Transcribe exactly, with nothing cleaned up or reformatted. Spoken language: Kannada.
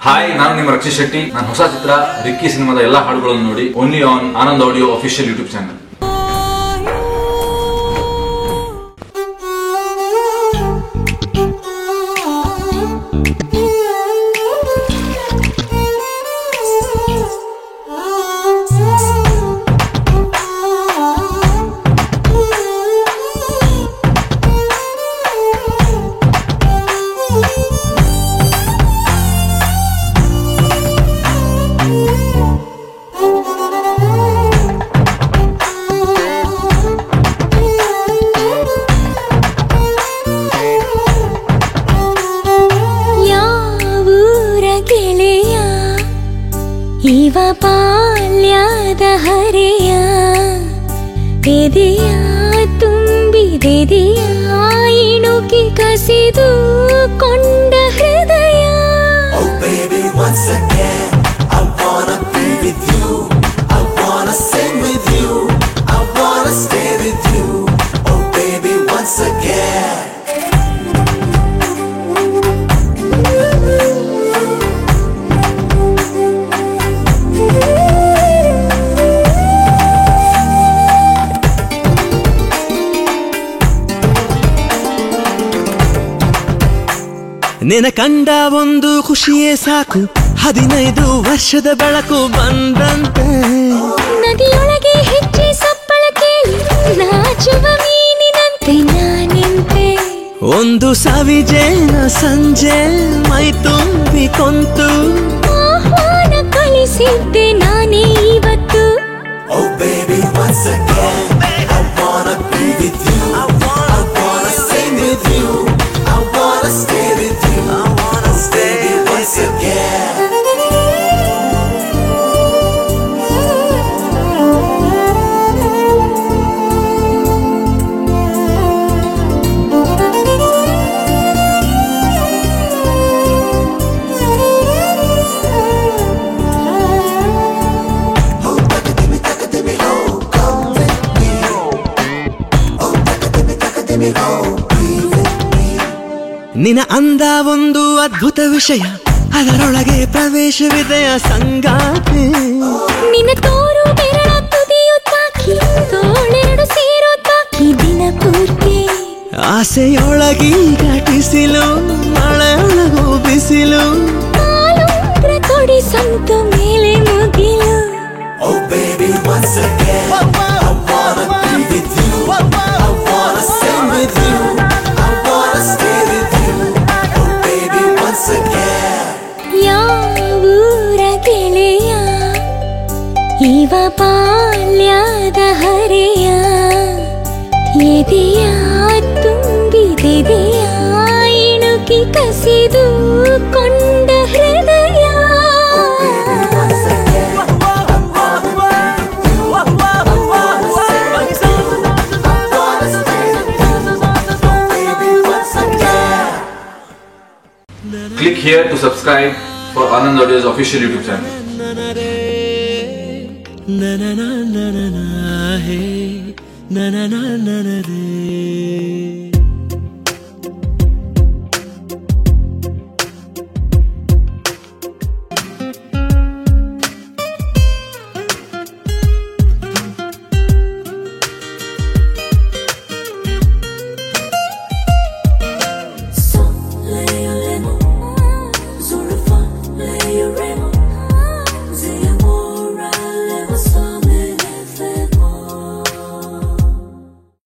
ಹಾಯ್, ನಾನು ನಿಮ್ಮ ರಕ್ಷಿತ್ ಶೆಟ್ಟಿ. ನನ್ನ ಹೊಸ ಚಿತ್ರ ರಿಕ್ಕಿ ಸಿನಿಮಾದ ಎಲ್ಲಾ ಹಾಡುಗಳನ್ನು ನೋಡಿ only on Anand audio official YouTube channel. ಇವ ಬಾಲ್ಯದ ಹರೆಯ ಎದೆಯ ತುಂಬಿದೆದೆಯ ಇಣುಕಿ ಕಸಿದು ಕೊಂಡ ಹೃದಯ. Oh baby, once again I wanna be with you, I wanna sing with you, I wanna stay with you. Oh baby, once again. ನಿನ ಕಂಡ ಒಂದು ಖುಷಿಯೇ ಸಾಕು, ಹದಿನೈದು ವರ್ಷದ ಬೆಳಕು ಬಂದಂತೆ. ನದಿಯೊಳಗೆ ಹೆಜ್ಜೆ ಸಪ್ಪಳ ಕೇಳಿ ನಾಚುವ ಮೀನಿನಂತೆ ನಾನಿಂತೆ. ಒಂದು ಸವಿಜೇನ ಸಂಜೆ ಮೈ ತುಂಬಿ ಕೊಂತು ಆಹ್ವಾನ ಕಳಿಸಿದ್ದೆ ನಾನೇ ಇವತ್ತು. Oh baby, once again I wanna be with you, I wanna sing with you, I wanna stay with you, I wanna stay once again. ನಿನ ಅಂದ ಒಂದು ಅದ್ಭುತ ವಿಷಯ, ಅದರೊಳಗೆ ಪ್ರವೇಶವಿದೆಯ ಸಂಗಾತಿ. ನಿನ್ನ ತೋರು ಬೆರಳ ತುದಿಯು ತಾಕಿ ತೋಳೆರಡು ಸೇರೋ ತಾಕಿ ದಿನ ಪೂರ್ತಿ. ಆಸೆಯೊಳಗಿ ಘಟಿಸಿಲು ಮಳೆಯೊಳಗು ಬಿಸಿಲು, ಕಾಲುಂಗ್ರ ಕೊಡಿ ಸಂತು ಮೇಲೆ ಮುಗಿಲು. Oh baby, once again I wanna be with you, I wanna sing with you, I wanna stay with you. Oh baby, once again. ಯಾವೂರ ಗೆಳೆಯ ಇವ ಬಾಲ್ಯದ ಹರೆಯ ಎದೆಯ ತುಂಬಿದೆದೆಯ ಇಣುಕಿ ಕಸಿದು ಕೊಂಡ ಹೃದಯ. Click here to subscribe for Anand Audio's official YouTube channel. na na na na na na hey na na na na na re.